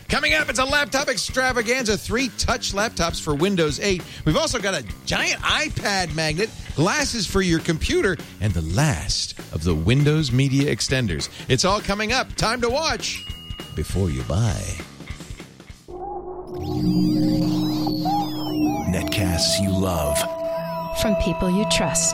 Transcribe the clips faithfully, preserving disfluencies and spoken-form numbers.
Coming up, it's a laptop extravaganza. Three touch laptops for Windows eight. We've also got a giant iPad magnet, glasses for your computer, and the last of the Windows Media Extenders. It's all coming up. Time to watch before you buy. Netcasts you love. From people you trust.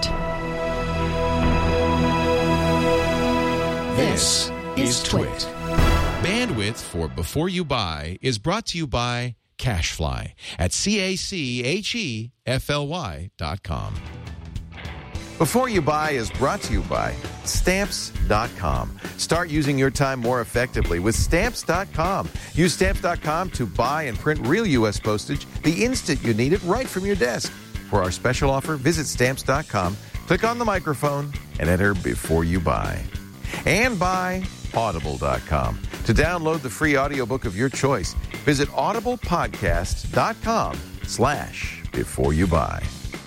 This is Twit. Bandwidth for Before You Buy is brought to you by CacheFly at C A C H E F L Y dot com. Before You Buy is brought to you by Stamps dot com. Start using your time more effectively with Stamps dot com. Use Stamps dot com to buy and print real U S postage the instant you need it right from your desk. For our special offer, visit Stamps dot com, click on the microphone, and enter Before You Buy. And by Audible dot com. To download the free audiobook of your choice, visit audiblepodcast dot com slash before you buy.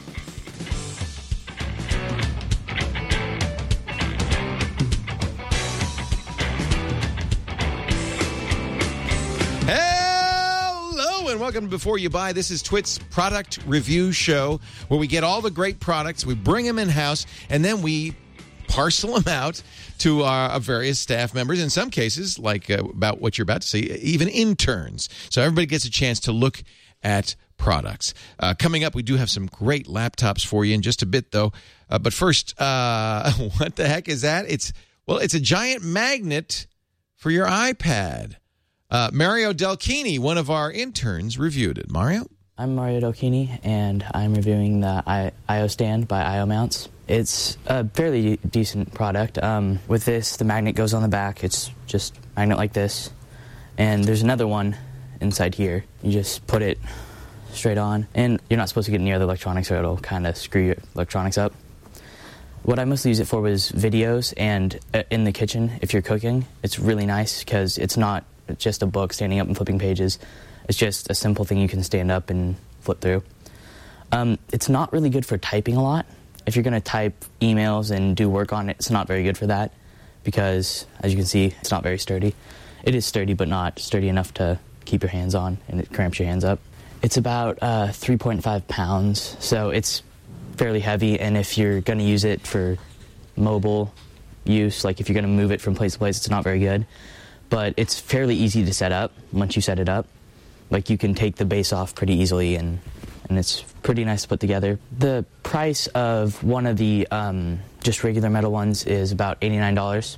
Hello and welcome to Before You Buy. This is Twit's product review show where we get all the great products, we bring them in-house, and then we parcel them out to our various staff members. In some cases, like uh, about what you're about to see, even interns. So everybody gets a chance to look at products. Uh, coming up, we do have some great laptops for you in just a bit, though. Uh, but first, uh, what the heck is that? It's well, it's a giant magnet for your iPad. Uh, Mario Delchini, one of our interns, reviewed it. Mario? I'm Mario Delchini, and I'm reviewing the I- I O stand by I O Mounts. It's a fairly decent product. Um, with this, the magnet goes on the back. It's just a magnet like this. And there's another one inside here. You just put it straight on. And you're not supposed to get near the electronics or it'll kind of screw your electronics up. What I mostly use it for was videos and uh, in the kitchen, if you're cooking. It's really nice because it's not just a book standing up and flipping pages. It's just a simple thing you can stand up and flip through. Um, it's not really good for typing a lot. If you're going to type emails and do work on it, it's not very good for that because, as you can see, it's not very sturdy. It is sturdy, but not sturdy enough to keep your hands on, and it cramps your hands up. It's about uh, three point five pounds, so it's fairly heavy, and if you're going to use it for mobile use, like if you're going to move it from place to place, it's not very good. But it's fairly easy to set up once you set it up. Like, you can take the base off pretty easily, and and it's pretty nice to put together. The price of one of the um, just regular metal ones is about eighty-nine dollars.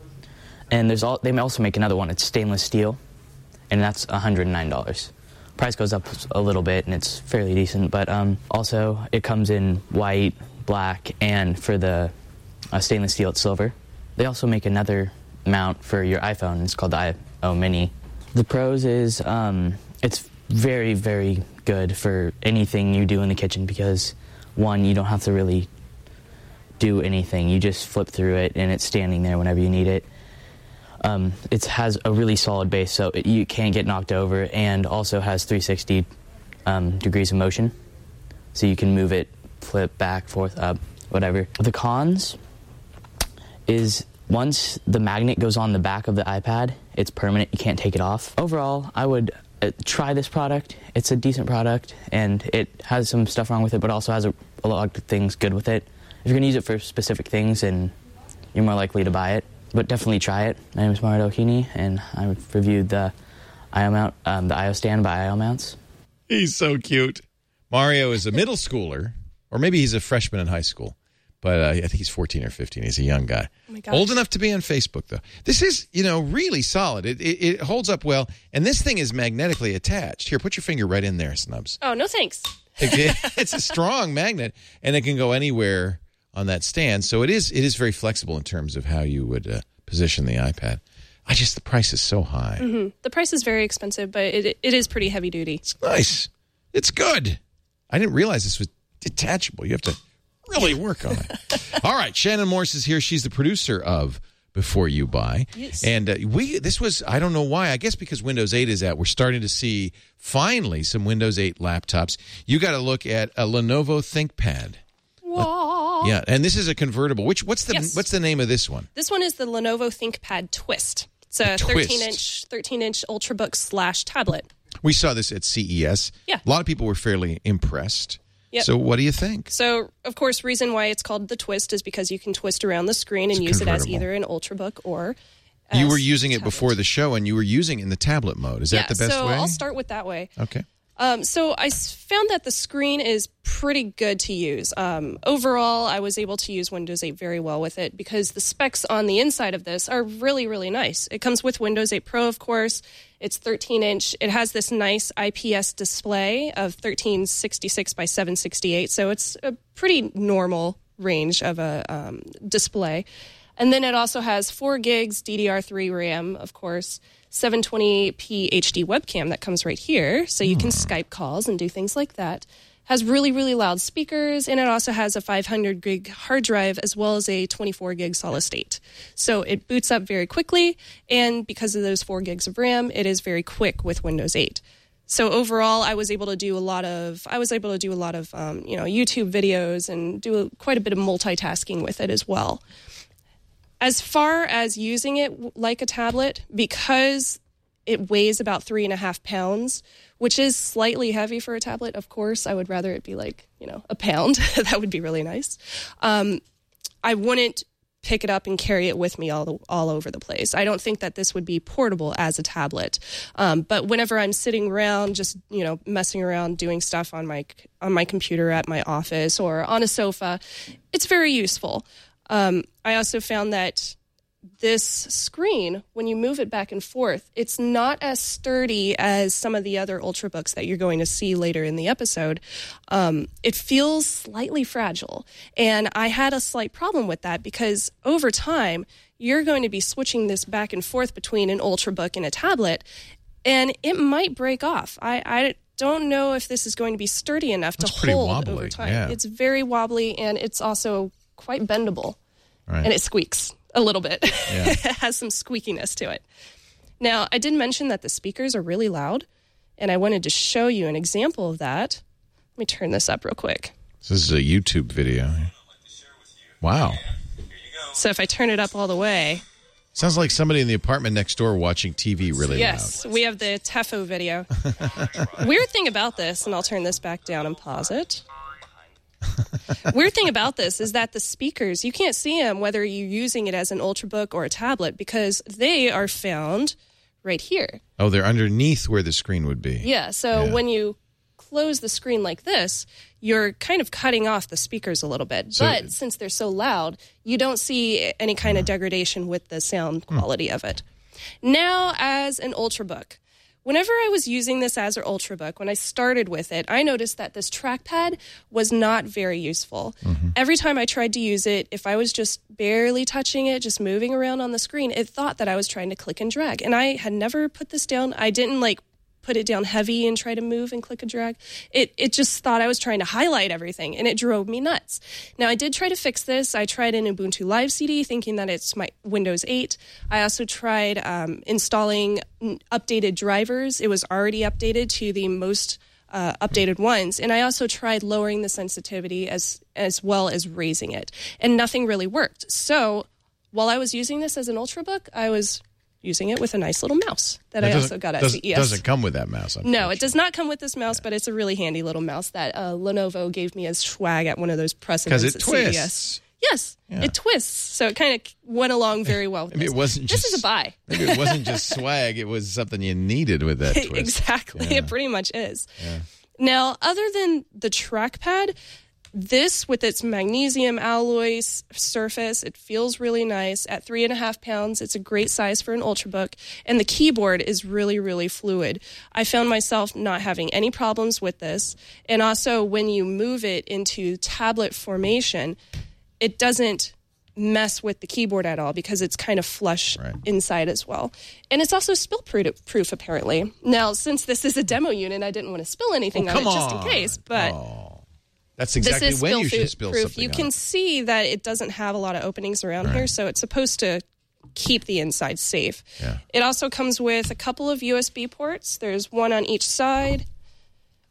And there's all, they may also make another one. It's stainless steel, and that's one hundred nine dollars. Price goes up a little bit, and it's fairly decent. But um, also, it comes in white, black, and for the uh, stainless steel, it's silver. They also make another mount for your iPhone. It's called the I O Mini. The pros is um, it's very, very good for anything you do in the kitchen because, one, you don't have to really do anything. You just flip through it, and it's standing there whenever you need it. Um, it has a really solid base, so it, you can't get knocked over, and also has three hundred sixty um, degrees of motion, so you can move it, flip, back, forth, up, whatever. The cons is once the magnet goes on the back of the iPad, it's permanent. You can't take it off. Overall, I would uh, try this product. It's a decent product, and it has some stuff wrong with it, but also has a, a lot of things good with it. If you're going to use it for specific things, then you're more likely to buy it. But definitely try it. My name is Mario Delchini, and I reviewed the I O mount, um, the I O stand by I O Mounts. He's so cute. Mario is a middle schooler, or maybe he's a freshman in high school. But uh, I think he's fourteen or fifteen. He's a young guy. Oh my gosh. Old enough to be on Facebook, though. This is, you know, really solid. It, it, it holds up well. And this thing is magnetically attached. Here, put your finger right in there, Snubs. Oh, no thanks. It, it's a strong magnet, and it can go anywhere on that stand. So it is it is very flexible in terms of how you would uh, position the iPad. I just, the price is so high. Mm-hmm. The price is very expensive, but it it is pretty heavy duty. It's nice. It's good. I didn't realize this was detachable. You have to really work on it. All right, Shannon Morse is here. She's the producer of Before You Buy. Yes. And uh, we this was, I don't know why, I guess because Windows eight is out, we're starting to see finally some Windows eight laptops. You got to look at a Lenovo ThinkPad. Whoa. Yeah, and this is a convertible. Which what's the Yes. what's the name of this one? This one is the Lenovo ThinkPad Twist. It's a A Twist. thirteen inch, thirteen inch Ultrabook slash tablet. We saw this at C E S. Yeah. A lot of people were fairly impressed. Yep. So what do you think? So, of course, reason why it's called the Twist is because you can twist around the screen and It's use it as convertible. either an Ultrabook or You as were using it tablet. before the show, and you were using it in the tablet mode. Is yeah, that the best so way? I'll start with that way. Okay. Um, so I s- found that the screen is pretty good to use. Um, overall, I was able to use Windows eight very well with it because the specs on the inside of this are really, really nice. It comes with Windows eight Pro, of course. It's thirteen inch. It has this nice I P S display of thirteen sixty-six by seven sixty-eight, so it's a pretty normal range of a um, display. And then it also has four gigs D D R three RAM, of course, seven twenty p H D webcam that comes right here, so you can Skype calls and do things like that. Has really, really loud speakers, and it also has a five hundred gig hard drive as well as a twenty-four gig solid state. So it boots up very quickly, and because of those four gigs of RAM, it is very quick with Windows eight. So overall, I was able to do a lot of I was able to do a lot of um, you know YouTube videos and do a, quite a bit of multitasking with it as well. As far as using it like a tablet, because it weighs about three and a half pounds, which is slightly heavy for a tablet, of course. I would rather it be like, you know, a pound. That would be really nice. Um, I wouldn't pick it up and carry it with me all the, all over the place. I don't think that this would be portable as a tablet. Um, but whenever I'm sitting around, just, you know, messing around, doing stuff on my on my computer at my office or on a sofa, it's very useful. Um, I also found that this screen, when you move it back and forth, it's not as sturdy as some of the other Ultrabooks that you're going to see later in the episode. Um, it feels slightly fragile. And I had a slight problem with that because over time, you're going to be switching this back and forth between an Ultrabook and a tablet, and it might break off. I, I don't know if this is going to be sturdy enough That's to pretty hold wobbly, over time. yeah. It's very wobbly, and it's also quite bendable. Right. And it squeaks a little bit. Yeah. It has some squeakiness to it. Now, I did mention that the speakers are really loud, and I wanted to show you an example of that. Let me turn this up real quick. This is a YouTube video. Wow. So if I turn it up all the way, Sounds like somebody in the apartment next door watching T V really yes, we have the Tefo video. Weird thing about this, and I'll turn this back down and pause it. Weird thing about this is that the speakers, you can't see them whether you're using it as an Ultrabook or a tablet because they are found right here. loud. Oh, they're underneath where the screen would be. Yeah, so Yeah. when you close the screen like this, you're kind of cutting off the speakers a little bit. So- but since they're so loud, you don't see any kind of degradation with the sound quality of it. Now, as an Ultrabook, whenever I was using this as an Ultrabook, when I started with it, I noticed that this trackpad was not very useful. Every time I tried to use it, if I was just barely touching it, just moving around on the screen, it thought that I was trying to click and drag. And I had never put this down. I didn't like put it down heavy and try to move and click and drag. It it just thought I was trying to highlight everything, and it drove me nuts. Now, I did try to fix this. I tried an Ubuntu Live C D, thinking that it's my Windows eight. I also tried um, installing n- updated drivers. It was already updated to the most uh, updated ones, and I also tried lowering the sensitivity as as well as raising it, and nothing really worked. So, while I was using this as an Ultrabook, I was using it with a nice little mouse that I also got at doesn't, C E S. doesn't come with that mouse. No, it does not come with this mouse, but it's a really handy little mouse that uh, Lenovo gave me as swag at one of those press Because events it at C E S. twists. Yes, Yeah. it twists, so it kind of went along very well with Maybe this. it wasn't This just, is a buy. Maybe it wasn't just swag. It was something you needed with that twist. Exactly, Yeah. it pretty much is. Now, other than the trackpad, this with its magnesium alloy s- surface, it feels really nice. At three and a half pounds, it's a great size for an Ultrabook, and the keyboard is really, really fluid. I found myself not having any problems with this, and also when you move it into tablet formation, it doesn't mess with the keyboard at all because it's kind of flush Right. inside as well. And it's also spill proof, proof apparently. Now, since this is a demo unit, I didn't want to spill anything Oh, on it come just in on. case, but Oh. That's exactly this is when spill you should fu- spill proof. something You on can it. see that it doesn't have a lot of openings around here, so it's supposed to keep the inside safe. Yeah. It also comes with a couple of U S B ports. There's one on each side,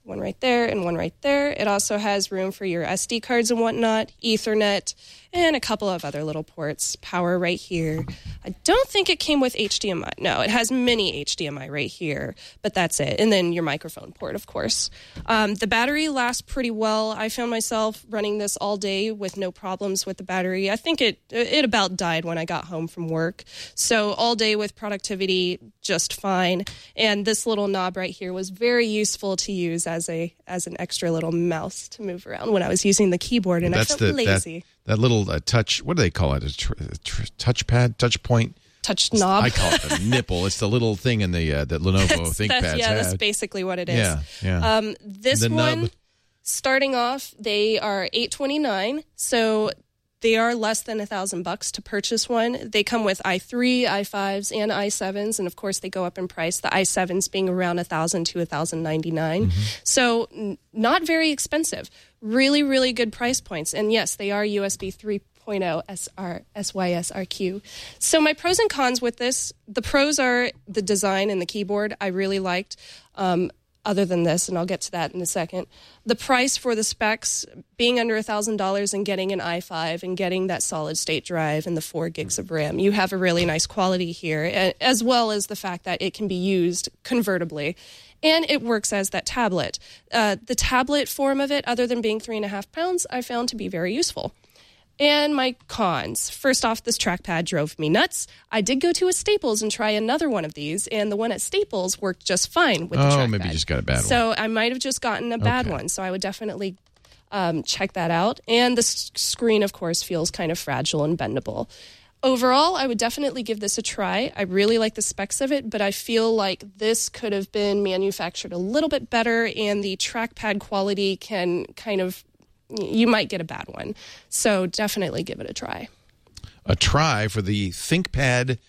one right there and one right there. It also has room for your S D cards and whatnot, Ethernet, and a couple of other little ports. Power right here. I don't think it came with H D M I. No, it has mini H D M I right here, but that's it. And then your microphone port, of course. Um, the battery lasts pretty well. I found myself running this all day with no problems with the battery. I think it it about died when I got home from work. So all day with productivity, just fine. And this little knob right here was very useful to use as a as an extra little mouse to move around when I was using the keyboard, and That's I felt the, lazy. That, that little uh, touch, what do they call it? A tr- tr- touchpad, touch point? Touch knob. I call it the nipple. It's the little thing in the uh, that Lenovo that's, ThinkPads that's, Yeah, have. that's basically what it is. Yeah, yeah. Um, this The one, nub. starting off, they are eight twenty-nine, so they are less than a thousand bucks to purchase one. They come with i three, i fives, and i sevens, and of course they go up in price. The i sevens being around a thousand to a thousand ninety nine, mm-hmm. so n- not very expensive. Really, really good price points, and yes, they are U S B three point oh S R S Y S R Q. So my pros and cons with this: the pros are the design and the keyboard. I really liked. Um, Other than this, and I'll get to that in a second. The price for the specs, being under one thousand dollars and getting an i five and getting that solid-state drive and the four gigs of RAM, you have a really nice quality here, as well as the fact that it can be used convertibly. And it works as that tablet. Uh, the tablet form of it, other than being three and a half pounds, I found to be very useful. And my cons. First off, this trackpad drove me nuts. I did go to a Staples and try another one of these, and the one at Staples worked just fine with the trackpad. Oh, maybe you just got a bad one. So I might have just gotten a bad Okay. one, so I would definitely um, check that out. And the s- screen, of course, feels kind of fragile and bendable. Overall, I would definitely give this a try. I really like the specs of it, but I feel like this could have been manufactured a little bit better, and the trackpad quality can kind of, you might get a bad one. So definitely give it a try. A try for the ThinkPad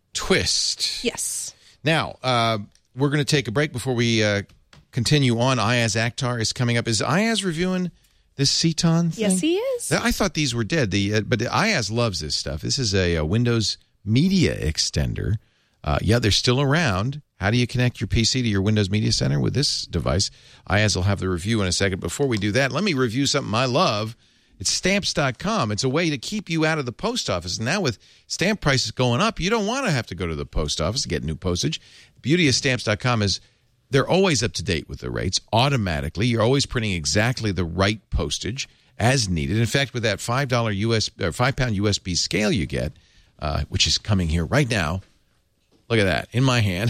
Twist. Yes. Now, uh, we're going to take a break before we uh, continue on. Ayaz Akhtar is coming up. Is Ayaz reviewing this Ceton thing? Yes, he is. I thought these were dead. The uh, But Ayaz loves this stuff. This is a, a Windows Media Extender. Uh, yeah, they're still around. How do you connect your P C to your Windows Media Center with this device? Ayaz will have the review in a second. Before we do that, let me review something I love. It's stamps dot com. It's a way to keep you out of the post office. And now with stamp prices going up, you don't want to have to go to the post office to get new postage. The beauty of stamps dot com is they're always up to date with the rates automatically. You're always printing exactly the right postage as needed. In fact, with that five dollar U S or five pound U S B scale you get, uh, which is coming here right now. Look at that in my hand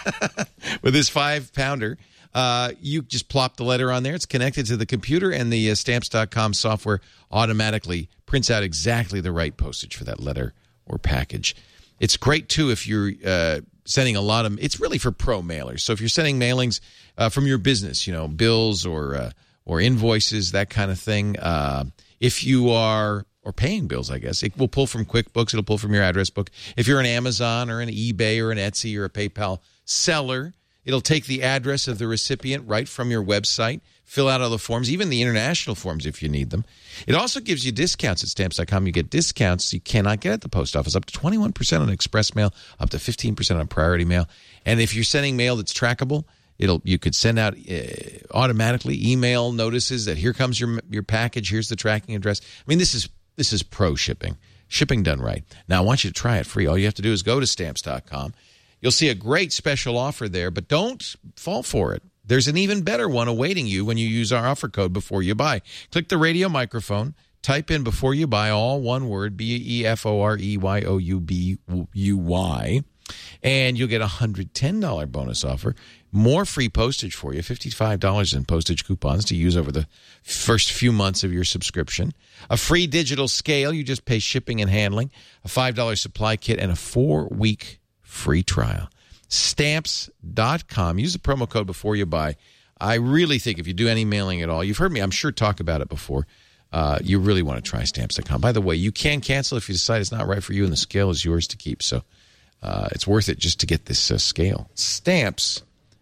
with this five pounder. Uh, you just plop the letter on there. It's connected to the computer, and the uh, stamps dot com software automatically prints out exactly the right postage for that letter or package. It's great, too, if you're uh, sending a lot of – it's really for pro mailers. So if you're sending mailings uh, from your business, you know, bills or uh, or invoices, that kind of thing, uh, if you are – or paying bills, I guess. It will pull from QuickBooks. It'll pull from your address book. If you're an Amazon or an eBay or an Etsy or a PayPal seller, it'll take the address of the recipient right from your website, fill out all the forms, even the international forms if you need them. It also gives you discounts at stamps dot com. You get discounts you cannot get at the post office, up to twenty-one percent on express mail, up to fifteen percent on priority mail. And if you're sending mail that's trackable, It'll you could send out uh, automatically email notices that here comes your your package, here's the tracking address. I mean, this is This is pro shipping. Shipping done right. Now, I want you to try it free. All you have to do is go to stamps dot com. You'll see a great special offer there, but don't fall for it. There's an even better one awaiting you when you use our offer code before you buy. Click the radio microphone. Type in before you buy, all one word, B E F O R E Y O U B U Y, and you'll get a one hundred ten dollars bonus offer. More free postage for you, fifty-five dollars in postage coupons to use over the first few months of your subscription. A free digital scale, you just pay shipping and handling, a five dollar supply kit, and a four-week free trial. Stamps dot com. Use the promo code before you buy. I really think if you do any mailing at all, you've heard me, I'm sure, talk about it before. Uh, you really want to try Stamps dot com. By the way, you can cancel if you decide it's not right for you, and the scale is yours to keep. So uh, it's worth it just to get this uh, scale. Stamps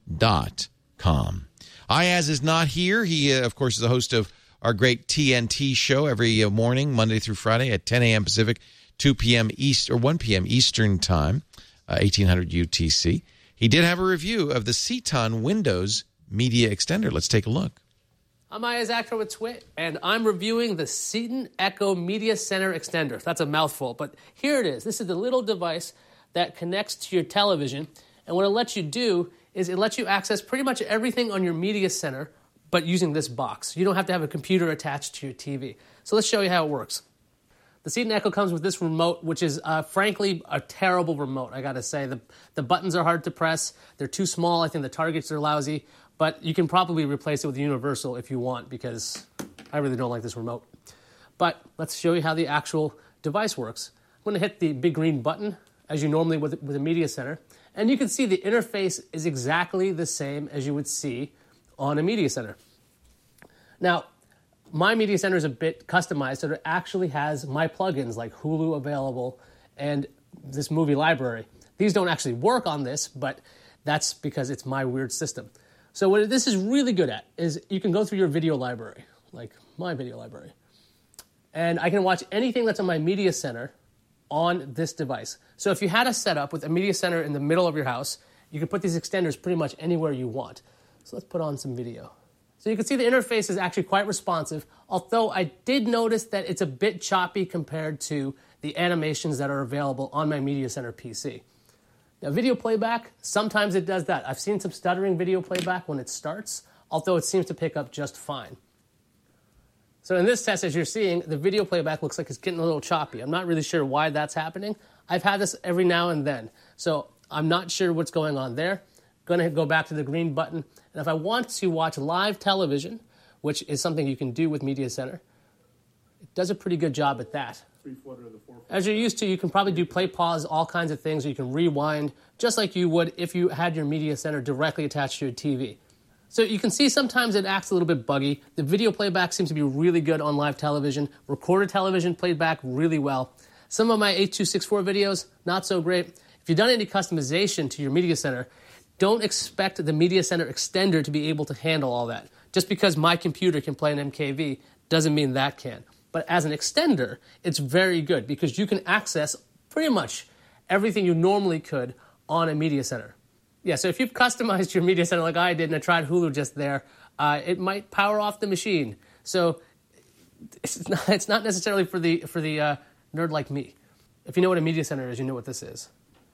dot com. Ayaz is not here. He, uh, of course, is the host of our great T N T show every uh, morning, Monday through Friday at ten a.m. Pacific, two p.m. East, or one p.m. Eastern Time, uh, eighteen hundred U T C. He did have a review of the Ceton Windows media extender. Let's take a look. I'm Ayaz Akhtar with Twit, and I'm reviewing the Seaton Echo Media Center Extender. That's a mouthful, but here it is. This is the little device that connects to your television, and what it lets you do is it lets you access pretty much everything on your media center, but using this box. You don't have to have a computer attached to your T V. So let's show you how it works. The Seaton Echo comes with this remote, which is, uh, frankly, a terrible remote, I gotta say. The, the buttons are hard to press. They're too small. I think the targets are lousy. But you can probably replace it with a universal if you want, because I really don't like this remote. But let's show you how the actual device works. I'm going to hit the big green button, as you normally would with a media center. And you can see the interface is exactly the same as you would see on a media center. Now, my media center is a bit customized, so it actually has my plugins like Hulu available and this movie library. These don't actually work on this, but that's because it's my weird system. So what this is really good at is you can go through your video library, like my video library, and I can watch anything that's on my media center on this device. So if you had a setup with a media center in the middle of your house, you can put these extenders pretty much anywhere you want. So let's put on some video. So you can see the interface is actually quite responsive, although I did notice that it's a bit choppy compared to the animations that are available on my media center P C. Now, video playback, sometimes it does that. I've seen some stuttering video playback when it starts, although it seems to pick up just fine. So in this test, as you're seeing, the video playback looks like it's getting a little choppy. I'm not really sure why that's happening. I've had this every now and then, so I'm not sure what's going on there. Going to go back to the green button, and if I want to watch live television, which is something you can do with Media Center, it does a pretty good job at that. As you're used to, you can probably do play, pause, all kinds of things, or you can rewind, just like you would if you had your media center directly attached to your T V. So you can see sometimes it acts a little bit buggy. The video playback seems to be really good on live television. Recorded television played back really well. Some of my H two sixty-four videos, not so great. If you've done any customization to your media center, don't expect the media center extender to be able to handle all that. Just because my computer can play an M K V doesn't mean that can. But as an extender, it's very good because you can access pretty much everything you normally could on a media center. Yeah, so if you've customized your media center like I did and I tried Hulu just there, uh, it might power off the machine. So it's not, it's not necessarily for the, for the uh, nerd like me. If you know what a media center is, you know what this is.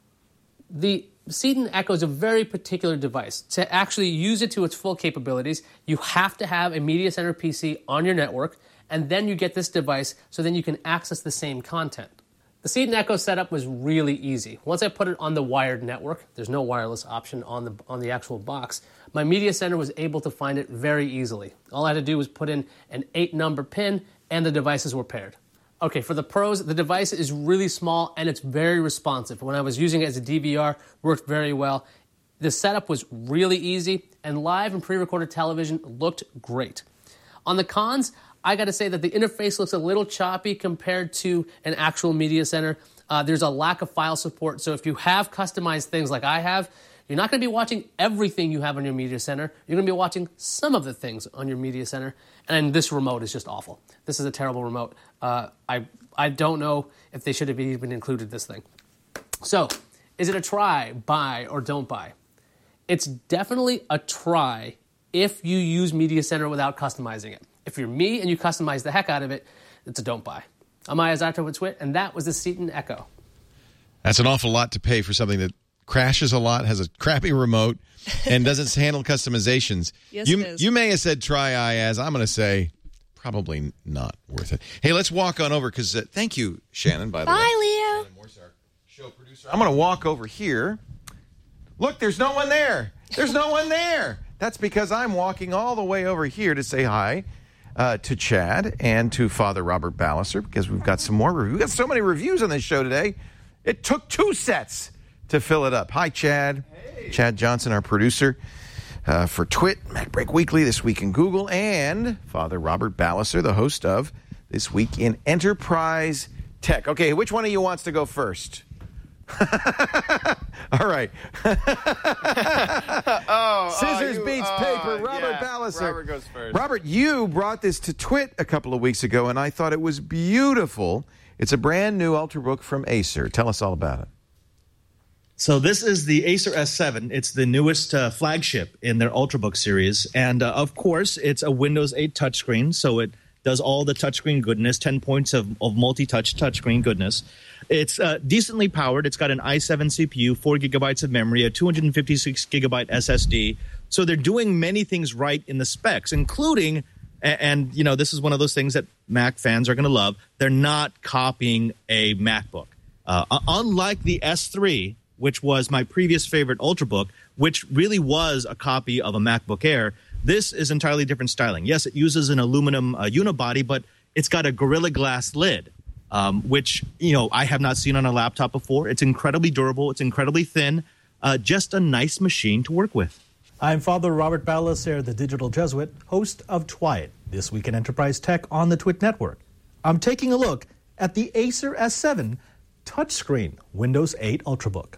The Seaton Echo is a very particular device. To actually use it to its full capabilities, you have to have a media center P C on your network, and then you get this device so then you can access the same content. The Seaton Echo setup was really easy. Once I put it on the wired network, there's no wireless option on the, on the actual box, my media center was able to find it very easily. All I had to do was put in an eight-number pin, and the devices were paired. Okay, for the pros, the device is really small and it's very responsive. When I was using it as a D V R, it worked very well. The setup was really easy, and live and pre-recorded television looked great. On the cons, I got to say that the interface looks a little choppy compared to an actual media center. Uh, there's a lack of file support, so if you have customized things like I have, you're not going to be watching everything you have on your media center. You're going to be watching some of the things on your media center, and this remote is just awful. This is a terrible remote. Uh, I I don't know if they should have even included this thing. So, is it a try, buy, or don't buy? It's definitely a try if you use Media Center without customizing it. If you're me and you customize the heck out of it, it's a don't buy. I'm Ayaz Akhtar with Twit, and that was the Seaton Echo. That's an awful lot to pay for something that crashes a lot, has a crappy remote, and doesn't handle customizations. Yes, you, it is. You may have said try Ayaz. I'm going to say probably not worth it. Hey, let's walk on over because uh, thank you, Shannon, by the Bye, way. Leo. Shannon Morse, our show producer. I'm going to walk over here. Look, there's no one there. There's no one there. That's because I'm walking all the way over here to say hi uh, to Chad and to Father Robert Ballister because we've got some more reviews. We've got so many reviews on this show today. It took two sets to fill it up. Hi, Chad. Hey. Chad Johnson, our producer uh, for Twit, Mac Break Weekly, This Week in Google, and Father Robert Ballister, the host of This Week in Enterprise Tech. Okay, which one of you wants to go first? All right. oh, Scissors oh, you, beats oh, paper. Robert yeah. Ballister. Robert goes first. Robert, you brought this to Twit a couple of weeks ago, and I thought it was beautiful. It's a brand new Ultrabook from Acer. Tell us all about it. So this is the Acer S seven. It's the newest uh, flagship in their Ultrabook series. And, uh, of course, it's a Windows eight touchscreen, so it does all the touchscreen goodness, ten points of, of multi-touch touchscreen goodness. It's uh, decently powered. It's got an i seven C P U, four gigabytes of memory, a two hundred fifty-six gigabyte S S D. So they're doing many things right in the specs, including, and, and you know, this is one of those things that Mac fans are going to love, they're not copying a MacBook. Uh, unlike the S three, which was my previous favorite Ultrabook, which really was a copy of a MacBook Air, this is entirely different styling. Yes, it uses an aluminum uh, unibody, but it's got a Gorilla Glass lid, um, which, you know, I have not seen on a laptop before. It's incredibly durable. It's incredibly thin. Uh, just a nice machine to work with. I'm Father Robert Balacer, the Digital Jesuit, host of Twit, This Week in Enterprise Tech on the Twit Network. I'm taking a look at the Acer S seven touchscreen Windows eight Ultrabook.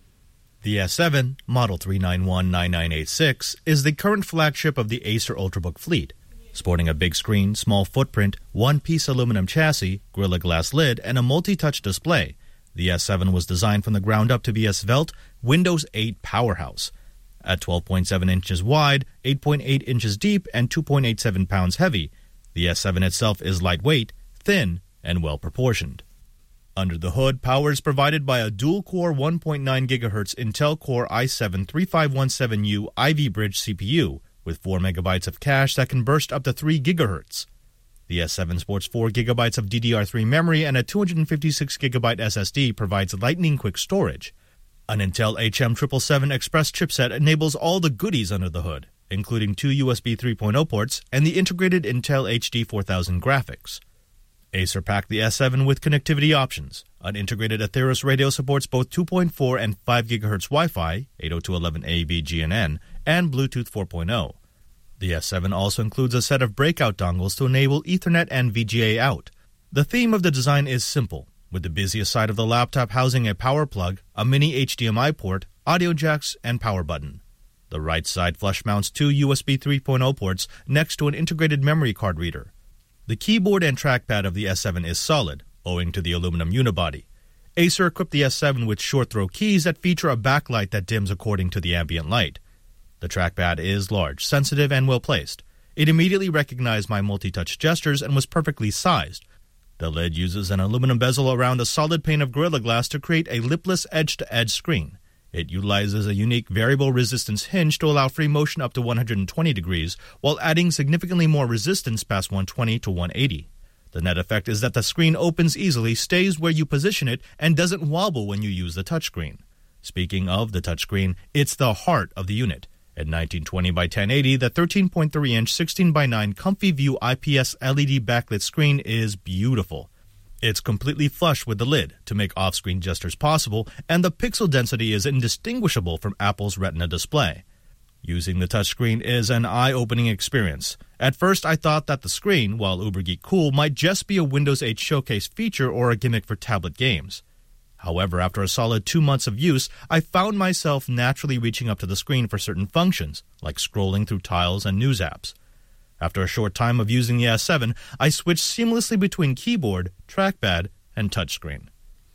The S seven, model three nine one nine nine eight six, is the current flagship of the Acer Ultrabook fleet. Sporting a big screen, small footprint, one-piece aluminum chassis, Gorilla Glass lid, and a multi-touch display, the S seven was designed from the ground up to be a svelte Windows eight powerhouse. At twelve point seven inches wide, eight point eight inches deep, and two point eight seven pounds heavy, the S seven itself is lightweight, thin, and well-proportioned. Under the hood, power is provided by a dual-core one point nine gigahertz Intel Core i seven thirty-five seventeen U Ivy Bridge C P U with four megabytes of cache that can burst up to three gigahertz. The S seven sports four gigabytes of D D R three memory and a two hundred fifty-six gigabyte S S D provides lightning-quick storage. An Intel H M seven seventy-seven Express chipset enables all the goodies under the hood, including two U S B three point oh ports and the integrated Intel H D four thousand graphics. Acer packed the S seven with connectivity options. An integrated Atheros radio supports both two point four and five gigahertz Wi-Fi, eight oh two dot eleven A B G N N, and Bluetooth four point oh. The S seven also includes a set of breakout dongles to enable Ethernet and V G A out. The theme of the design is simple, with the busiest side of the laptop housing a power plug, a mini H D M I port, audio jacks, and power button. The right side flush mounts two U S B three point oh ports next to an integrated memory card reader. The keyboard and trackpad of the S seven is solid, owing to the aluminum unibody. Acer equipped the S seven with short-throw keys that feature a backlight that dims according to the ambient light. The trackpad is large, sensitive, and well-placed. It immediately recognized my multi-touch gestures and was perfectly sized. The lid uses an aluminum bezel around a solid pane of Gorilla Glass to create a lipless edge-to-edge screen. It utilizes a unique variable resistance hinge to allow free motion up to one hundred twenty degrees, while adding significantly more resistance past one twenty to one eighty. The net effect is that the screen opens easily, stays where you position it, and doesn't wobble when you use the touchscreen. Speaking of the touchscreen, it's the heart of the unit. At nineteen twenty by ten eighty, the thirteen point three inch sixteen by nine Comfy View I P S L E D backlit screen is beautiful. It's completely flush with the lid to make off-screen gestures possible, and the pixel density is indistinguishable from Apple's Retina display. Using the touchscreen is an eye-opening experience. At first, I thought that the screen, while UberGeek cool, might just be a Windows eight showcase feature or a gimmick for tablet games. However, after a solid two months of use, I found myself naturally reaching up to the screen for certain functions, like scrolling through tiles and news apps. After a short time of using the S seven, I switched seamlessly between keyboard, trackpad, and touchscreen.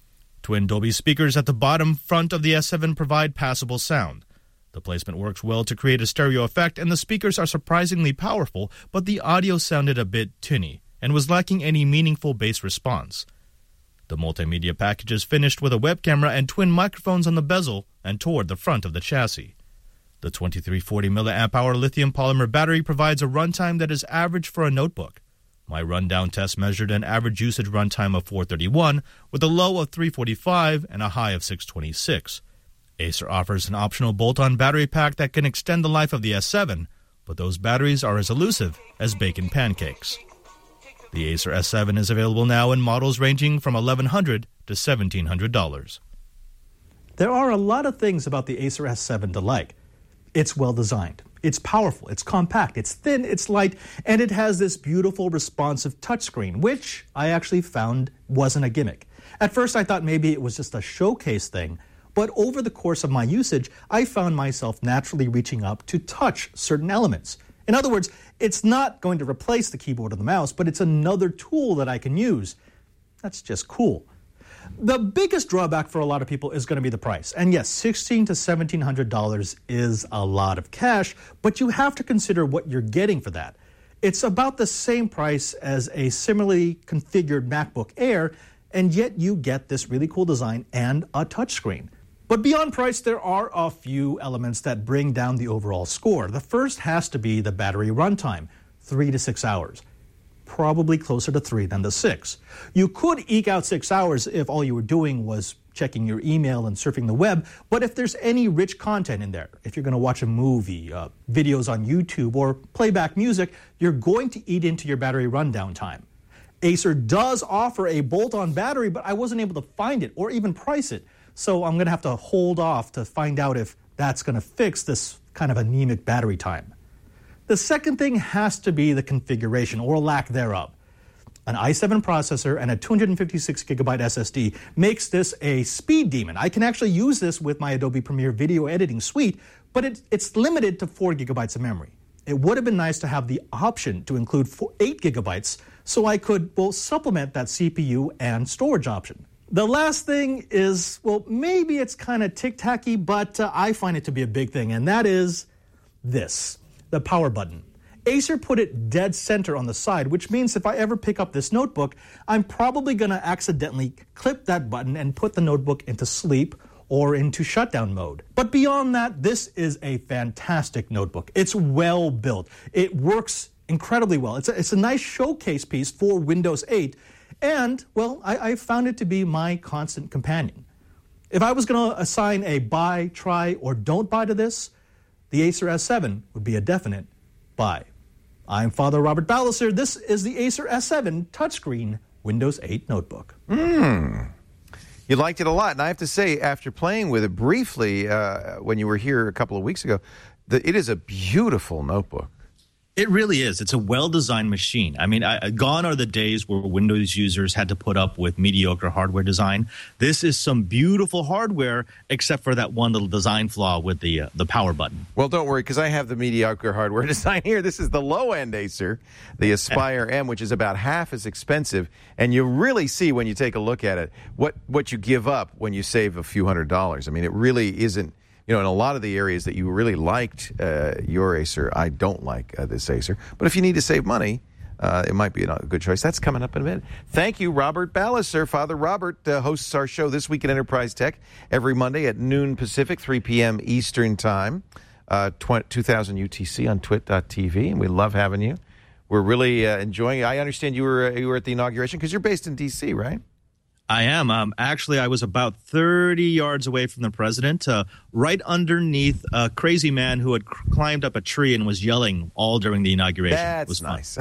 Twin Dolby speakers at the bottom front of the S seven provide passable sound. The placement works well to create a stereo effect, and the speakers are surprisingly powerful, but the audio sounded a bit tinny and was lacking any meaningful bass response. The multimedia package is finished with a web camera and twin microphones on the bezel and toward the front of the chassis. The twenty-three forty milliamp hour lithium polymer battery provides a runtime that is average for a notebook. My rundown test measured an average usage runtime of four thirty-one, with a low of three forty-five and a high of six twenty-six. Acer offers an optional bolt-on battery pack that can extend the life of the S seven, but those batteries are as elusive as bacon pancakes. The Acer S seven is available now in models ranging from eleven hundred dollars to seventeen hundred dollars. There are a lot of things about the Acer S seven to like. It's well designed, it's powerful, it's compact, it's thin, it's light, and it has this beautiful responsive touchscreen, which I actually found wasn't a gimmick. At first I thought maybe it was just a showcase thing, but over the course of my usage, I found myself naturally reaching up to touch certain elements. In other words, it's not going to replace the keyboard or the mouse, but it's another tool that I can use. That's just cool. The biggest drawback for a lot of people is going to be the price. And yes, sixteen hundred to seventeen hundred dollars is a lot of cash, but you have to consider what you're getting for that. It's about the same price as a similarly configured MacBook Air, and yet you get this really cool design and a touchscreen. But beyond price, there are a few elements that bring down the overall score. The first has to be the battery runtime, three to six hours. Probably closer to three than to six. You could eke out six hours if all you were doing was checking your email and surfing the web, but if there's any rich content in there, if you're going to watch a movie, uh, videos on YouTube, or playback music, you're going to eat into your battery rundown time. Acer does offer a bolt-on battery, but I wasn't able to find it or even price it. So I'm going to have to hold off to find out if that's going to fix this kind of anemic battery time. The second thing has to be the configuration, or lack thereof. An i seven processor and a two hundred fifty-six gigabyte S S D makes this a speed demon. I can actually use this with my Adobe Premiere video editing suite, but it, it's limited to four gigabytes of memory. It would have been nice to have the option to include four, eight gigabytes so I could both supplement that C P U and storage option. The last thing is, well, maybe it's kind of tic-tacky, but uh, I find it to be a big thing, and that is this, the power button. Acer put it dead center on the side, which means if I ever pick up this notebook, I'm probably going to accidentally clip that button and put the notebook into sleep or into shutdown mode. But beyond that, this is a fantastic notebook. It's well built. It works incredibly well. It's a, it's a nice showcase piece for Windows eight. And, well, I, I found it to be my constant companion. If I was going to assign a buy, try, or don't buy to this, the Acer S seven would be a definite buy. I'm Father Robert Ballecer. This is the Acer S seven touchscreen Windows eight notebook. Hmm. You liked it a lot. And I have to say, after playing with it briefly uh, when you were here a couple of weeks ago, that it is a beautiful notebook. It really is. It's a well-designed machine. I mean, I, gone are the days where Windows users had to put up with mediocre hardware design. This is some beautiful hardware, except for that one little design flaw with the uh, the power button. Well, don't worry, because I have the mediocre hardware design here. This is the low-end Acer, the Aspire M, which is about half as expensive. And you really see when you take a look at it what, what you give up when you save a few hundred dollars. I mean, it really isn't. You know, in a lot of the areas that you really liked uh, your Acer, I don't like uh, this Acer. But if you need to save money, uh, it might be a good choice. That's coming up in a minute. Thank you, Robert Ballecer. Father Robert uh, hosts our show This Week in Enterprise Tech every Monday at noon Pacific, three p.m. Eastern Time, uh, two thousand U T C on twit dot t v, and we love having you. We're really uh, enjoying it. I understand you were, uh, you were at the inauguration because you're based in D C, right? I am. Um, actually, I was about thirty yards away from the president, uh, right underneath a crazy man who had c- climbed up a tree and was yelling all during the inauguration. That's it was nice.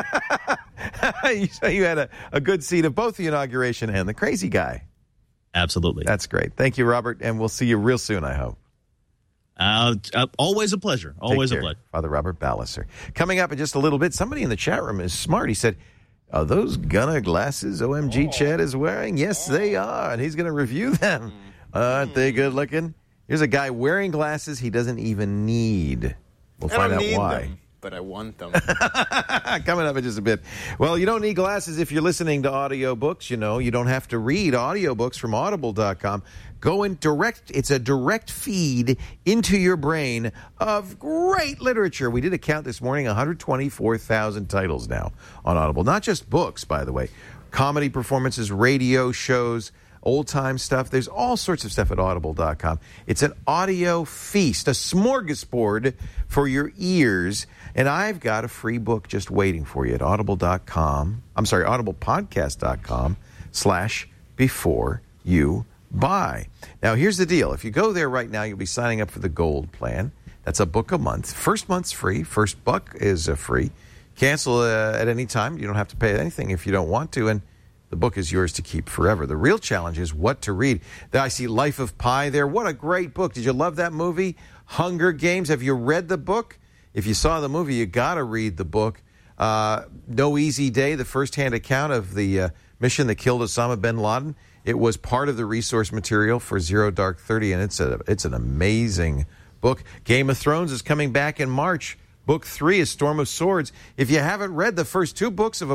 So you had a, a good seat of both the inauguration and the crazy guy. Absolutely. That's great. Thank you, Robert, and we'll see you real soon, I hope. Uh, uh, always a pleasure. Always a pleasure. Father Robert Ballecer. Coming up in just a little bit, somebody in the chat room is smart. He said, are those Gunnar glasses O M G oh. Chad is wearing? Yes, oh. they are, and he's going to review them. Aren't they good looking? Here's a guy wearing glasses he doesn't even need. We'll I find don't out need why. Them, but I want them. Coming up in just a bit. Well, you don't need glasses if you're listening to audiobooks. You know, you don't have to read audiobooks from audible dot com. Go in direct, it's a direct feed into your brain of great literature. We did a count this morning, one hundred twenty-four thousand titles now on Audible. Not just books, by the way. Comedy performances, radio shows, old-time stuff. There's all sorts of stuff at audible dot com. It's an audio feast, a smorgasbord for your ears. And I've got a free book just waiting for you at audible dot com. I'm sorry, audible podcast dot com slash before you buy. Now, here's the deal. If you go there right now, you'll be signing up for the gold plan. That's a book a month. First month's free. First buck is uh, free. Cancel uh, at any time. You don't have to pay anything if you don't want to, and the book is yours to keep forever. The real challenge is what to read. I see Life of Pi there. What a great book. Did you love that movie? Hunger Games. Have you read the book? If you saw the movie, you got to read the book. Uh, No Easy Day, the first-hand account of the uh, mission that killed Osama bin Laden. It was part of the resource material for Zero Dark Thirty, and it's a it's an amazing book. Game of Thrones is coming back in March. Book three is Storm of Swords. If you haven't read the first two books of a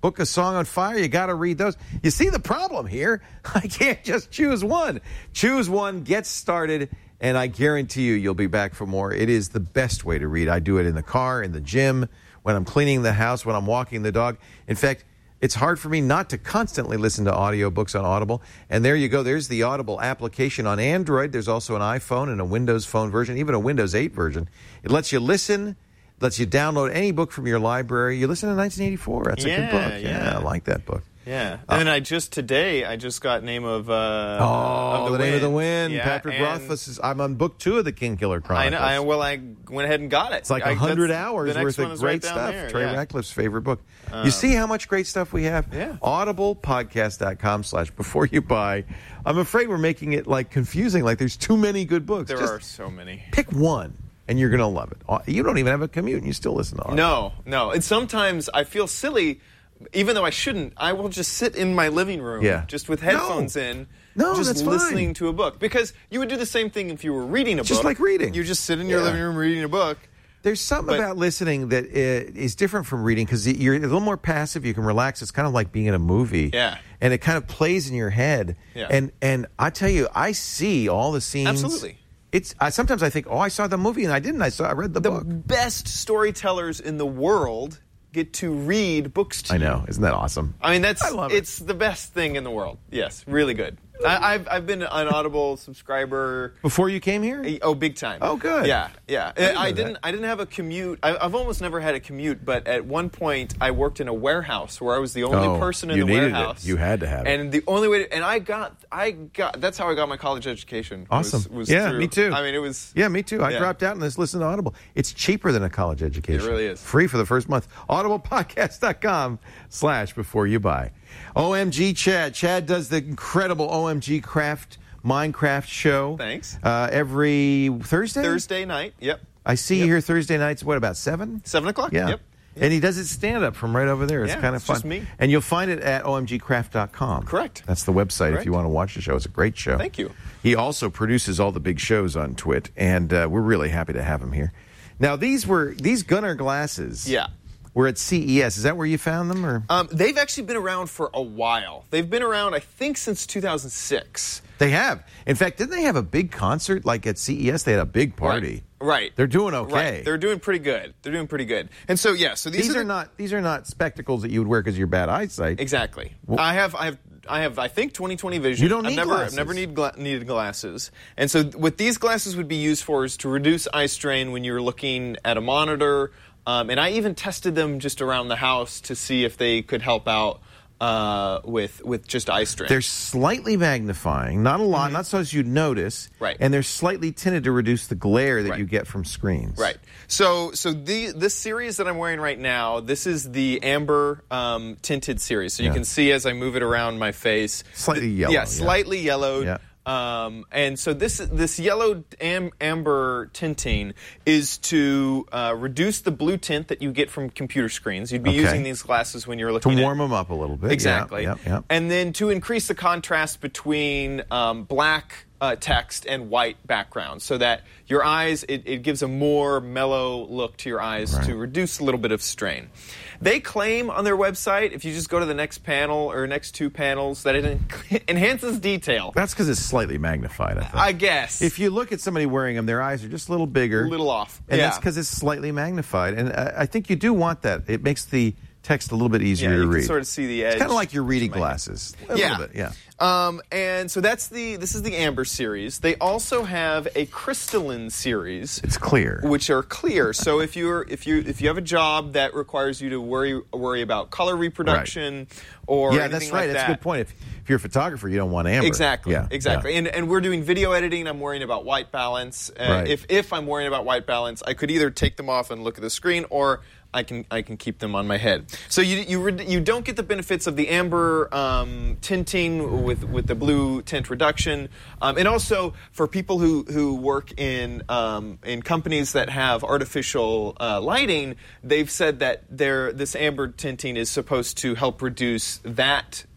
Book of Song on Fire, you got to read those. You see the problem here? I can't just choose one. Choose one, get started, and I guarantee you you'll be back for more. It is the best way to read. I do it in the car, in the gym, when I'm cleaning the house, when I'm walking the dog. In fact, it's hard for me not to constantly listen to audiobooks on Audible. And there you go. There's the Audible application on Android. There's also an iPhone and a Windows Phone version, even a Windows eight version. It lets you listen, lets you download any book from your library. You listen to nineteen eighty-four. That's yeah, a good book. Yeah. yeah, I like that book. Yeah. Uh, and I just today, I just got Name of uh, Oh, of the, the Name of the Wind. Wind. Yeah, Patrick and Rothfuss is. I'm on book two of the King Killer I Chronicles. know. I, well, I went ahead and got it. It's like a a hundred hours the next worth one of is great right down stuff. there, Trey yeah. Ratcliffe's favorite book. Um, you see how much great stuff we have? Yeah. Audiblepodcast.com slash before you buy. I'm afraid we're making it like confusing. Like there's too many good books. There Just are so many. pick one, and you're gonna love it. You don't even have a commute, and you still listen to Audible. No, no. And sometimes I feel silly, even though I shouldn't. I will just sit in my living room, Yeah. just with headphones No. in, No, just that's fine. listening to a book. Because you would do the same thing if you were reading a book. Just like reading. You just sit in your Yeah. living room reading a book. There's something But- about listening that uh, is different from reading because you're a little more passive. You can relax. It's kind of like being in a movie. Yeah. And it kind of plays in your head. Yeah. And and I tell you, I see all the scenes. Absolutely. It's I, sometimes I think, oh, I saw the movie and I didn't. I saw. I read the, The book. best storytellers in the world get to read books to I you. know. Isn't that awesome? I mean, that's I love it. it's the best thing in the world. Yes, really good. I, I've I've been an Audible subscriber. Before you came here? Oh, big time. Oh, good. Yeah, yeah. didn't I, know didn't. that. I didn't have a commute. I, I've almost never had a commute, but at one point I worked in a warehouse where I was the only Oh, person in you the needed it. warehouse. You had to have it. And the only way, to, and I got, I got. That's how I got my college education. was- Awesome. Was yeah, through- me too. I mean, it was. Yeah, me too. I yeah. dropped out and just listened to Audible. It's cheaper than a college education. It really is. Free for the first month. Audiblepodcast.com slash before you buy. O M G Chad. Chad does the incredible O M G Craft Minecraft show. Thanks. Uh, every Thursday? Thursday night. Yep. I see Yep. you here Thursday nights, what, about seven? Seven o'clock. Yeah. Yep. And he does it stand-up from right over there. It's Yeah, kind of it's fun. just me. And you'll find it at O M G craft dot com. Correct. That's the website if Correct. you want to watch the show. It's a great show. Thank you. He also produces all the big shows on Twit, and uh, we're really happy to have him here. Now, these were these Gunnar glasses. Yeah. Were at C E S. Is that where you found them, or Um, they've actually been around for a while. They've been around, I think, since two thousand six. they have? In fact, didn't they have a big concert like at C E S? They had a big party. Right. right. They're doing okay. Right. They're doing pretty good. They're doing pretty good. And so, yeah. So these, These are, are the- not these are not spectacles that you would wear because of your bad eyesight. exactly. Well- I have. I have. I have. I think twenty twenty vision. You don't I've need never, glasses. I've never need gla- needed glasses. And so, what these glasses would be used for is to reduce eye strain when you're looking at a monitor. Um, and I even tested them just around the house to see if they could help out uh, with with just eye strain. They're slightly magnifying, not a lot, not so as you'd notice. Right. And they're slightly tinted to reduce the glare that Right. you get from screens. Right. So, so the this series that I'm wearing right now, this is the amber um, tinted series. So you Yeah. can see as I move it around my face, Slightly th- yellow, Yeah, yeah. slightly yellowed. Yeah. Um, and so this this yellow am, amber tinting is to uh, reduce the blue tint that you get from computer screens. You'd be Okay. using these glasses when you're To looking at warm them up a little bit. Yeah, Exactly. Yep, yep. And then to increase the contrast between um, black uh, text and white background so that your eyes, it, it gives a more mellow look to your eyes Right. to reduce a little bit of strain. They claim on their website, if you just go to the next panel or next two panels, that it en- enhances detail. That's because it's slightly magnified, I think. I guess. If you look at somebody wearing them, their eyes are just a little bigger. A little off. And yeah. that's because it's slightly magnified. And uh, I think you do want that. It makes the text a little bit easier yeah, to you read. can sort of see the edge. It's kind of like your reading Just make it- glasses. A yeah. little bit, yeah. Um, and so that's the this is the amber series. They also have a crystalline series. It's clear. Which are clear. So if you're if you if you have a job that requires you to worry worry about color reproduction or yeah, anything that's right. like That's that. a good point. If, if you're a photographer, you don't want amber. Exactly. Yeah, exactly. yeah. And and we're doing video editing. I'm worrying about white balance. Uh, Right. If if I'm worrying about white balance, I could either take them off and look at the screen, or I can I can keep them on my head. So you you re- you don't get the benefits of the amber um, tinting with with the blue tint reduction, um, and also for people who who work in um, in companies that have artificial uh, lighting, they've said that their this amber tinting is supposed to help reduce that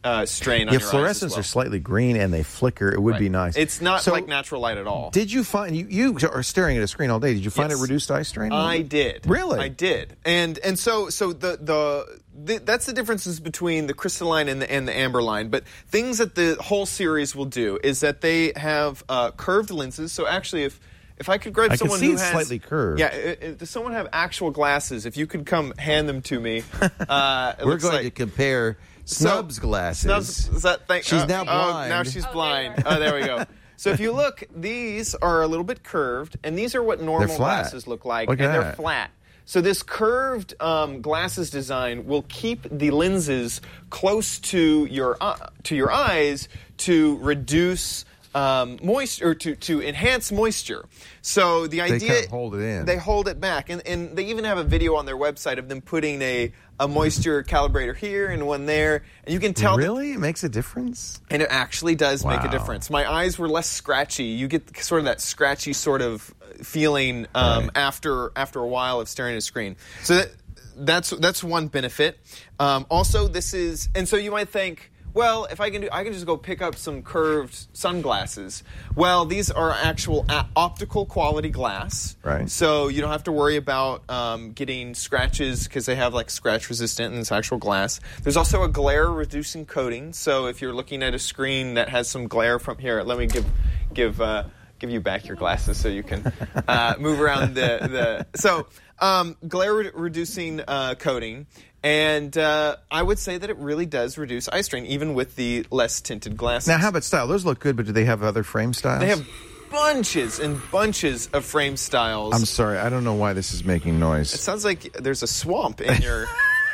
uh, strain on yeah, your eyes fluorescents as well. are slightly green and they flicker. It would Right. be nice. It's not So, like natural light at all. Did you find you, you are staring at a screen all day? Did you find Yes. it reduced eye strain? I did. Really? I did. And and so so the the, the that's the differences between the crystalline and the and the amber line. But things that the whole series will do is that they have uh, curved lenses. So actually, if if I could grab I can someone see who it's has slightly curved. yeah, i- i- does someone have actual glasses? If you could come hand them to me, uh, it We're looks going like, to compare Snub's glasses. Snubs, is that thing? She's oh, now oh, blind. now she's Oh, blind. Oh, there we go. So if you look, these are a little bit curved, and these are what normal They're flat. glasses look like, Look at and they're that. flat. So this curved um, glasses design will keep the lenses close to your uh, to your eyes to reduce um, moisture, or to, to enhance moisture. So the idea kind of hold it in. They hold it back, and, and they even have a video on their website of them putting a, a moisture calibrator here and one there, and you can tell. Really? It makes a difference? And it actually does make a Wow. difference. My eyes were less scratchy. You get sort of that scratchy sort of feeling um, Right. after after a while of staring at a screen. So that, that's that's one benefit. Um, also, this is, and so you might think, well, if I can do, I can just go pick up some curved sunglasses. Well, these are actual a- optical quality glass, Right. So you don't have to worry about um, getting scratches because they have like scratch resistant and it's actual glass. There's also a glare reducing coating, so if you're looking at a screen that has some glare from here, let me give give uh, give you back your glasses so you can uh, move around the the. So um, glare re- reducing uh, coating. And uh, I would say that it really does reduce eye strain, even with the less tinted glasses. Now, how about style? Those look good, but do they have other frame styles? They have bunches and bunches of frame styles. I'm sorry. I don't know why this is making It noise. sounds like there's a swamp in your.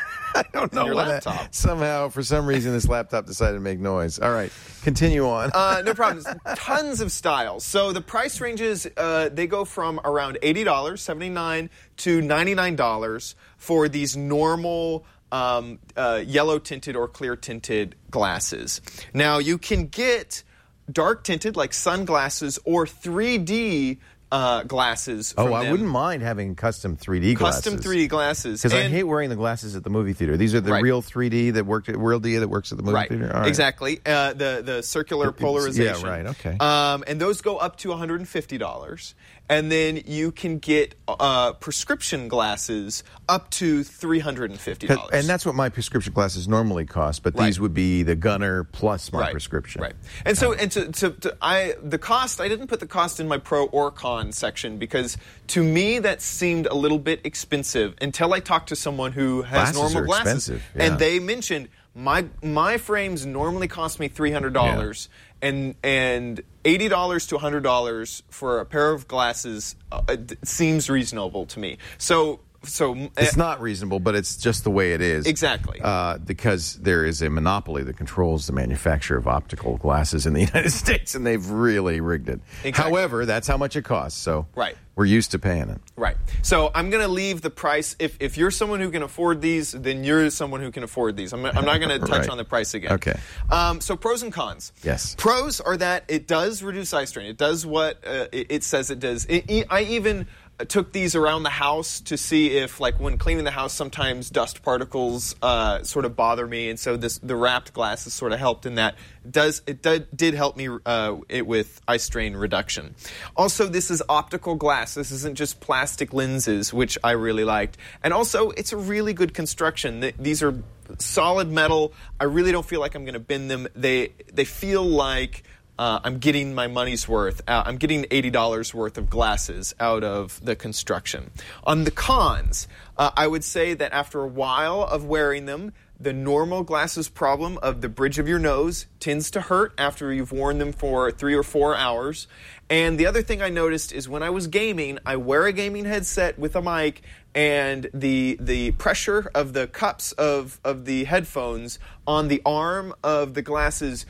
I don't know your why that- laptop. somehow, for some reason, this laptop decided to make noise. All right, continue on. Uh, no problems. Tons of styles. So the price ranges, uh, they go from around eighty dollars, seventy-nine dollars, to ninety-nine dollars for these normal um, uh, yellow tinted or clear tinted glasses. Now you can get dark tinted like sunglasses or three D uh, glasses. oh, from I them. wouldn't mind having custom three D glasses. Custom three D glasses. Because I And- hate wearing the glasses at the movie theater. These are the Right. real three D that worked at real D that works at the movie Right, theater. All right. exactly. Uh, the the circular It's- polarization. yeah, right, okay. Um, and those go up to one hundred fifty dollars, and then you can get uh, prescription glasses up to three hundred fifty dollars. And that's what my prescription glasses normally cost, but Right. these would be the Gunner plus my right, prescription. Right. And so, and to, to, to I the cost, I didn't put the cost in my pro or con section because to me that seemed a little bit expensive until I talked to someone who has Glasses normal are glasses, expensive, yeah. and they mentioned my my frames normally cost me three hundred dollars, and and eighty dollars to a hundred dollars for a pair of glasses uh, it seems reasonable to me. So. So It's not reasonable, but it's just the way it is. Exactly. Uh, because there is a monopoly that controls the manufacture of optical glasses in the United States, and they've really rigged it. Exactly. However, that's how much it costs, so Right. we're used to paying it. Right. So I'm going to leave the price. If, if you're someone who can afford these, then you're someone who can afford these. I'm, I'm not going to touch Right. on the price again. Okay. Um, so pros and cons. Yes. Pros are that it does reduce eye strain. It does what uh, it, it says it does. It, it, I even took these around the house to see if, like, when cleaning the house, sometimes dust particles uh, sort of bother me, and so this the wrapped glasses sort of helped in that. It does it did, did help me uh, it with eye strain reduction. Also, this is optical glass. This isn't just plastic lenses, which I really liked. And also, it's a really good construction. Th- These are solid metal. I really don't feel like I'm going to bend them. They they feel like Uh, I'm getting my money's worth. Uh, I'm getting eighty dollars worth of glasses out of the construction. On the cons, uh, I would say that after a while of wearing them, the normal glasses problem of the bridge of your nose tends to hurt after you've worn them for three or four hours. And the other thing I noticed is when I was gaming, I wear a gaming headset with a mic, and the the pressure of the cups of, of the headphones on the arm of the glasses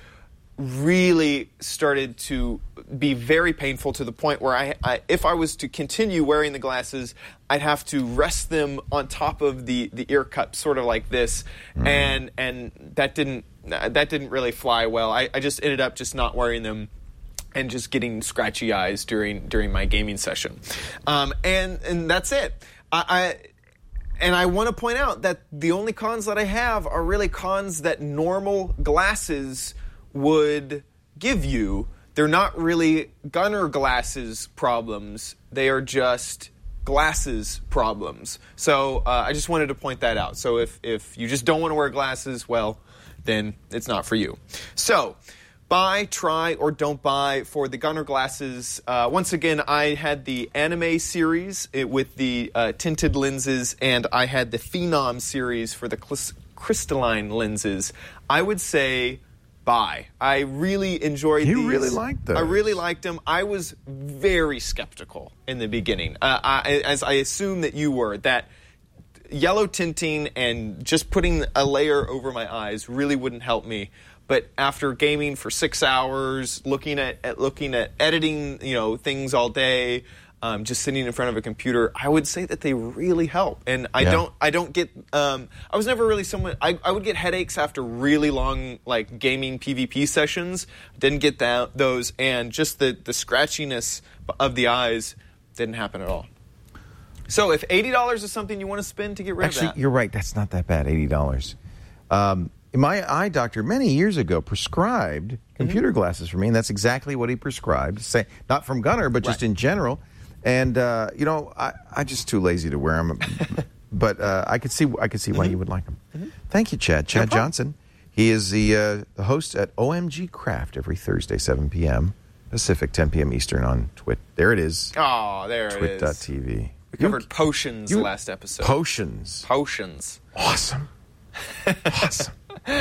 really started to be very painful to the point where I, I if I was to continue wearing the glasses, I'd have to rest them on top of the, the ear cup, sort of like this, mm. and and that didn't that didn't really fly well. I, I just ended up just not wearing them and just getting scratchy eyes during during my gaming session, um, and and that's it. I. I and I want to point out that the only cons that I have are really cons that normal glasses would give you. They're not really Gunnar glasses problems. They are just glasses problems. So uh, I just wanted to point that out. So if, if you just don't want to wear glasses, well, then it's not for you. So buy, try, or don't buy for the Gunnar glasses. Uh, once again, I had the Anime series it, with the uh, tinted lenses, and I had the Phenom series for the cl- crystalline lenses. I would say buy. I really enjoyed you these. You really liked those. I really liked them. I was very skeptical in the beginning, uh, I, as I assume that you were, that yellow tinting and just putting a layer over my eyes really wouldn't help me. But after gaming for six hours, looking at, at looking at editing, you know, things all day, um, just sitting in front of a computer, I would say that they really help. And I yeah. don't, I don't get. Um, I was never really someone. I, I would get headaches after really long, like gaming PvP sessions. Didn't get that those, and just the the scratchiness of the eyes didn't happen at all. So if eighty dollars is something you want to spend to get rid Actually, of that, you're right. That's not that bad. Eighty dollars. Um, My eye doctor many years ago prescribed computer mm-hmm. glasses for me, and that's exactly what he prescribed. Say, not from Gunnar, but just right. in general. And uh, you know, I, I'm just too lazy to wear them. But uh, I could see, I could see mm-hmm. why you would like them. Mm-hmm. Thank you, Chad. Chad no Johnson. He is the uh, the host at O M G Craft every Thursday, seven p.m. Pacific, ten p.m. Eastern on Twit. There it is. Oh, there it is. Twit dot t v. We covered you, potions you, last episode. Potions. Potions. Awesome. Awesome.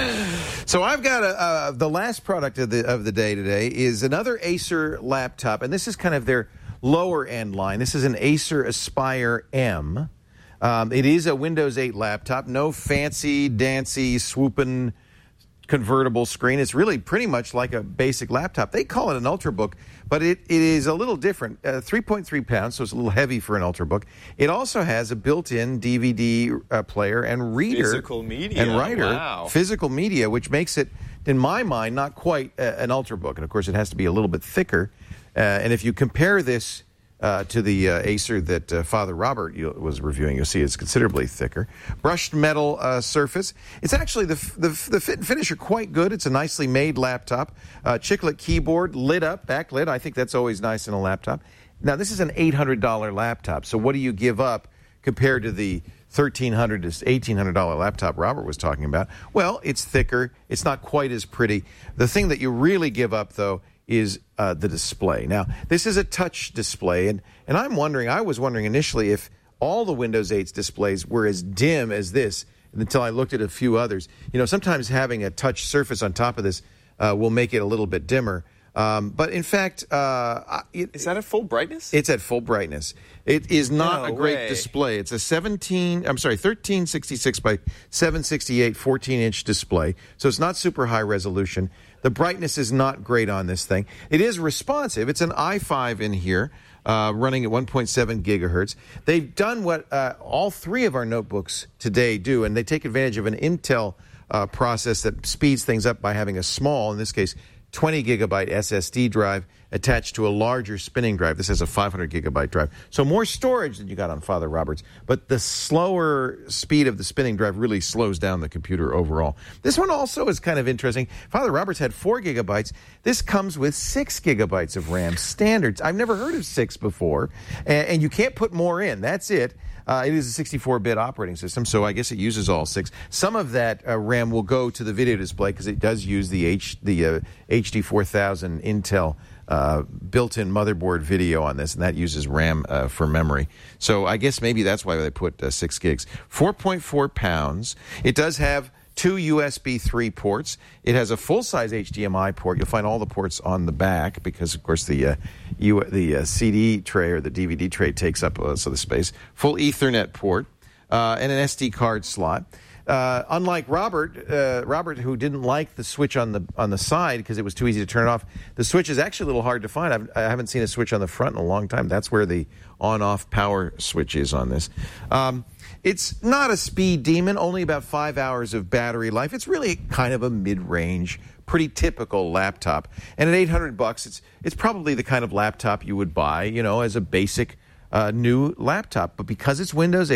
So I've got a, uh, the last product of the of the day today is another Acer laptop, and this is kind of their lower end line. This is an Acer Aspire M. Um, it is a Windows eight laptop, no fancy dancy swooping convertible screen. It's really pretty much like a basic laptop. They call it an Ultrabook, but it, it is a little different. Uh, three point three pounds, so it's a little heavy for an Ultrabook. It also has a built-in D V D uh, player and reader. Physical media. And writer. Wow. Physical media, which makes it, in my mind, not quite uh, an Ultrabook. And, of course, it has to be a little bit thicker. Uh, and if you compare this Uh, to the uh, Acer that uh, Father Robert was reviewing, you'll see it's considerably thicker. Brushed metal uh, surface. It's actually, the the, the fit and finish are quite good. It's a nicely made laptop. Uh, chiclet keyboard, lit up, backlit. I think that's always nice in a laptop. Now, this is an eight hundred dollars laptop, so what do you give up compared to the thirteen hundred dollars to eighteen hundred dollars laptop Robert was talking about? Well, it's thicker. It's not quite as pretty. The thing that you really give up, though, is uh, the display. Now, this is a touch display, and, and I'm wondering, I was wondering initially if all the Windows eight's displays were as dim as this until I looked at a few others. You know, sometimes having a touch surface on top of this uh, will make it a little bit dimmer. Um, but in fact, uh, it, is that at full brightness? It's at full brightness. It is not no a great way. display. It's a seventeen, I'm sorry, thirteen sixty-six by seven sixty-eight fourteen inch display. So it's not super high resolution. The brightness is not great on this thing. It is responsive. It's an i five in here, uh, running at one point seven gigahertz. They've done what uh, all three of our notebooks today do, and they take advantage of an Intel uh, process that speeds things up by having a small, in this case, twenty gigabyte S S D drive attached to a larger spinning drive. This has a five hundred gigabyte drive. So more storage than you got on Father Robert's, but the slower speed of the spinning drive really slows down the computer overall. This one also is kind of interesting. Father Robert's had four gigabytes. This comes with six gigabytes of RAM standards. I've never heard of six before, and, and you can't put more in. That's it. Uh, it is a sixty-four bit operating system, so I guess it uses all six. Some of that uh, RAM will go to the video display because it does use the H the uh, H D four thousand Intel uh, built-in motherboard video on this, and that uses RAM uh, for memory. So I guess maybe that's why they put uh, six gigs. four point four pounds. It does have two U S B three ports. It has a full-size H D M I port. You'll find all the ports on the back because, of course, the uh, U- the uh, C D tray or the D V D tray takes up most of the space. Full Ethernet port uh, and an S D card slot. Uh, unlike Robert, uh, Robert, who didn't like the switch on the on the side because it was too easy to turn it off, the switch is actually a little hard to find. I've, I haven't seen a switch on the front in a long time. That's where the on-off power switch is on this. Um, It's not a speed demon, only about five hours of battery life. It's really kind of a mid-range, pretty typical laptop. And at eight hundred bucks, it's it's probably the kind of laptop you would buy, you know, as a basic uh, new laptop. But because it's Windows eight,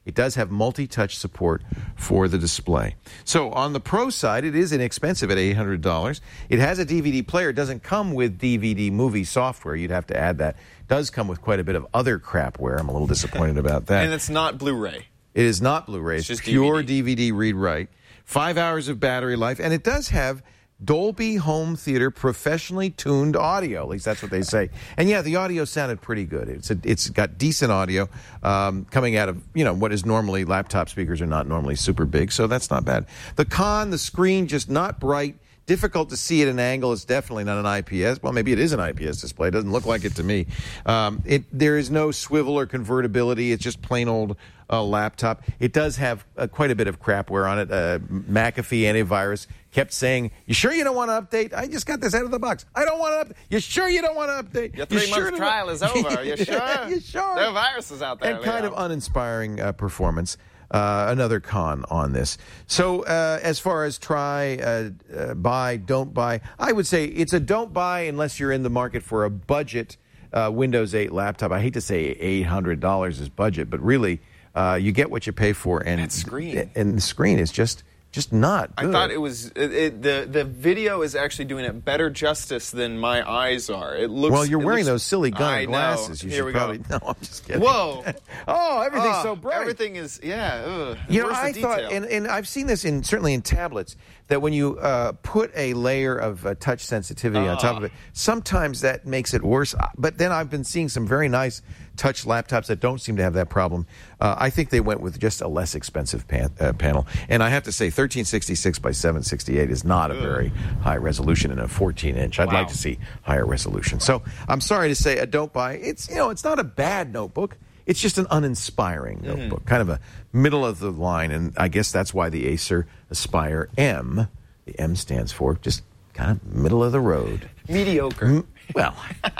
It does have multi-touch support for the display. So on the Pro side, it is inexpensive at eight hundred dollars. It has a D V D player. It doesn't come with D V D movie software. You'd have to add that. It does come with quite a bit of other crapware. I'm a little disappointed about that. And it's not Blu-ray. It is not Blu-ray. It's, it's just pure D V D. D V D read-write. Five hours of battery life. And it does have Dolby Home Theater professionally tuned audio. At least that's what they say. And yeah, the audio sounded pretty good. It's a, it's got decent audio um, coming out of, you know, what is normally, laptop speakers are not normally super big, so that's not bad. The con, the screen just not bright. Difficult to see at an angle. It's definitely not an I P S. Well, maybe it is an I P S display. It doesn't look like it to me. Um, it there is no swivel or convertibility. It's just plain old uh, laptop. It does have uh, quite a bit of crapware on it. Uh, McAfee antivirus kept saying, "You sure you don't want to update? I just got this out of the box. I don't want to update. You sure you don't want to update? Your three-month sure trial is over. You sure? You sure? There are viruses out there. And kind Leo. of uninspiring uh, performance. Uh, another con on this. So uh, as far as try, uh, uh, buy, don't buy, I would say it's a don't buy unless you're in the market for a budget uh, Windows eight laptop. I hate to say eight hundred dollars is budget, but really uh, you get what you pay for. And that screen. And the screen is just... Just not good. I thought it was it, it, the the video is actually doing it better justice than my eyes are. It looks. Well, you're it wearing looks, those silly gunner I glasses. Know. You Here should we probably. go. No, I'm just kidding. Whoa! Oh, everything's oh, so bright. Everything is yeah. Ugh. You know, Where's I the thought, detail? and, and I've seen this in certainly in tablets, that when you uh, put a layer of uh, touch sensitivity on top of it, sometimes that makes it worse. But then I've been seeing some very nice touch laptops that don't seem to have that problem. Uh, I think they went with just a less expensive pan, uh, panel. And I have to say, thirteen sixty-six by seven sixty-eight is not a very high resolution in a fourteen inch. I'd Wow. like to see higher resolution. So I'm sorry to say, uh, don't buy. It's, you know, it's not a bad notebook. It's just an uninspiring Mm-hmm. notebook, kind of a middle of the line. And I guess that's why the Acer Aspire M, the M stands for just kind of middle of the road. Mediocre. M- well,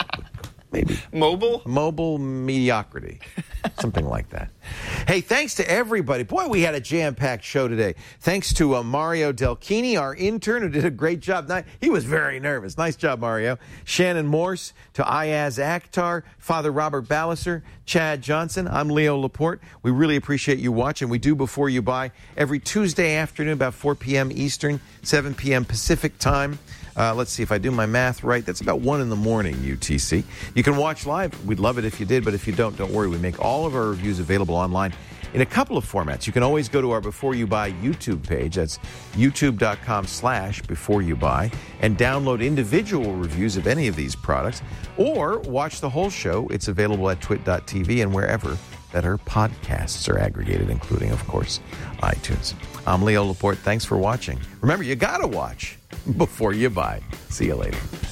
maybe. Mobile? Mobile mediocrity. Something like that. Hey, thanks to everybody. Boy, we had a jam-packed show today. Thanks to uh, Mario Delchini, our intern, who did a great job. He was very nervous. Nice job, Mario. Shannon Morse, to Ayaz Akhtar, Father Robert Balliser, Chad Johnson. I'm Leo Laporte. We really appreciate you watching. We do Before You Buy every Tuesday afternoon, about four p.m. Eastern, seven p.m. Pacific time. Uh, let's see if I do my math right. That's about one in the morning, U T C. You can watch live. We'd love it if you did, but if you don't, don't worry. We make all of our reviews available online in a couple of formats. You can always go to our Before You Buy YouTube page. That's youtube.com slash Before You Buy and download individual reviews of any of these products or watch the whole show. It's available at twit dot t v and wherever that our podcasts are aggregated, including, of course, iTunes. I'm Leo Laporte. Thanks for watching. Remember, you got to watch before you buy. See you later.